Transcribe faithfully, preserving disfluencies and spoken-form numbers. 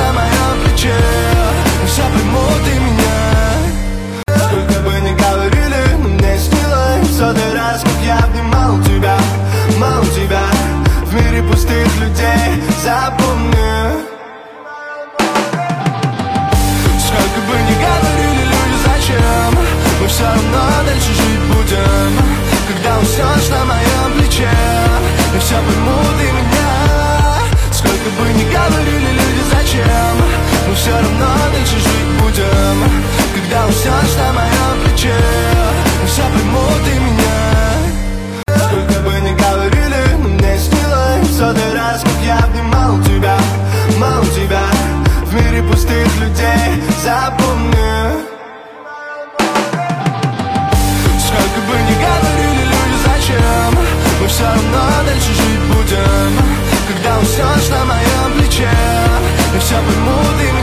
на моем плече, все поймут и меня. Сколько бы ни говорили, но мне снилось в сотый раз, как я обнимал тебя, мал тебя. В мире пустых людей запомни. Сколько бы ни говорили люди, зачем, мы все равно дальше жить будем. Когда уснешь на моем плече, и все поймут и меня. Сколько бы ни говорили люди, зачем, мы все равно дальше жить будем. Когда уснешь на моем плече, и все поймут и меня. Сколько бы ни говорили, но мне снилось в сотый раз, как я обнимал тебя, мал тебя. В мире пустых людей запомни. Сколько бы ни говорили люди, зачем, мы все равно дальше жить будем. Когда уснешь на моем плече, и все поймут и